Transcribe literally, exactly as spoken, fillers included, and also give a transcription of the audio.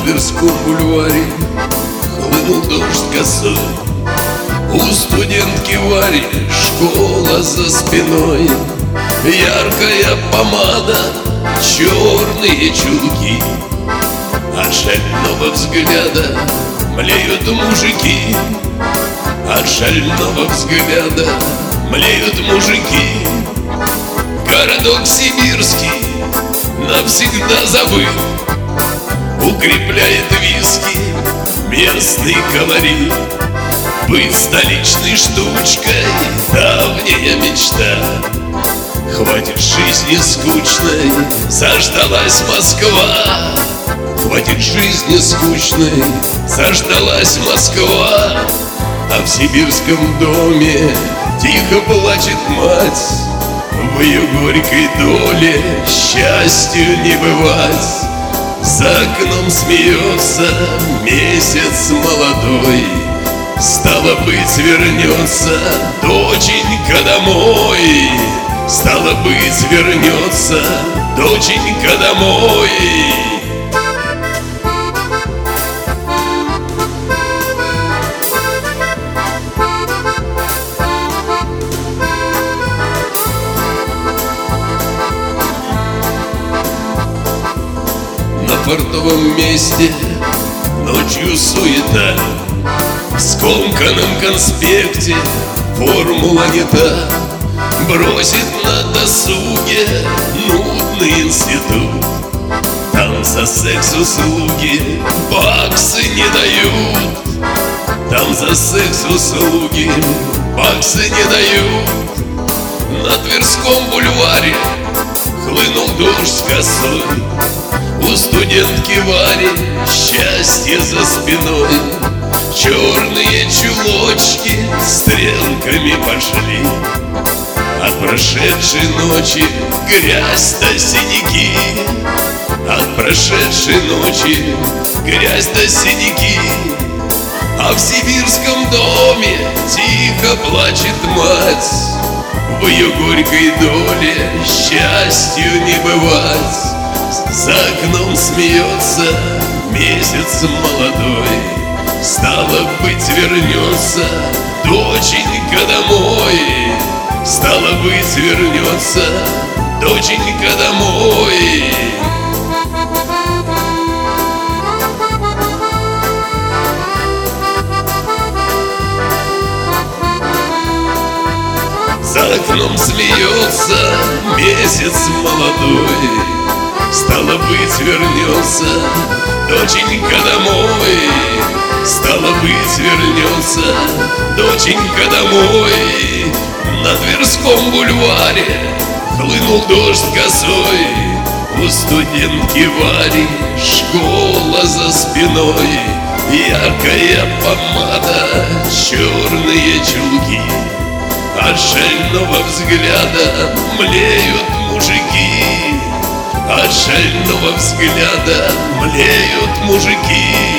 Тверском бульваре хлынул дождь косой. У студентки Вари школа за спиной. Яркая помада, черные чулки. От шального взгляда млеют мужики. От шального взгляда млеют мужики. Городок сибирский навсегда забыл. Укрепляет виски местный колорит. Быть столичной штучкой — давняя мечта. Хватит жизни скучной, заждалась Москва. Хватит жизни скучной, заждалась Москва. А в сибирском доме тихо плачет мать. В ее горькой доле счастью не бывать. За окном смеется месяц молодой. Стало быть, вернется доченька домой. Стало быть, вернется доченька домой. На портовом месте ночью суета. В скомканном конспекте формула не та. Бросит на досуге нудный институт. Там за секс-услуги баксы не дают. Там за секс-услуги баксы не дают. На Тверском бульваре хлынул дождь косой. У студентки Вари счастье за спиной. Черные чулочки стрелками пошли. От прошедшей ночи грязь да синяки. От прошедшей ночи грязь да синяки. А в сибирском доме тихо плачет мать. В ее горькой доле счастью не бывать. За окном смеется месяц молодой. Стало быть, вернется доченька домой. Стало быть, вернется доченька домой. За окном смеется месяц молодой. Стало быть, вернется доченька домой. Стало быть, вернется доченька домой. На Тверском бульваре хлынул дождь косой. У студентки Вари школа за спиной. Яркая помада, черные чулки. От шального взгляда млеют мужики. От шального взгляда млеют мужики.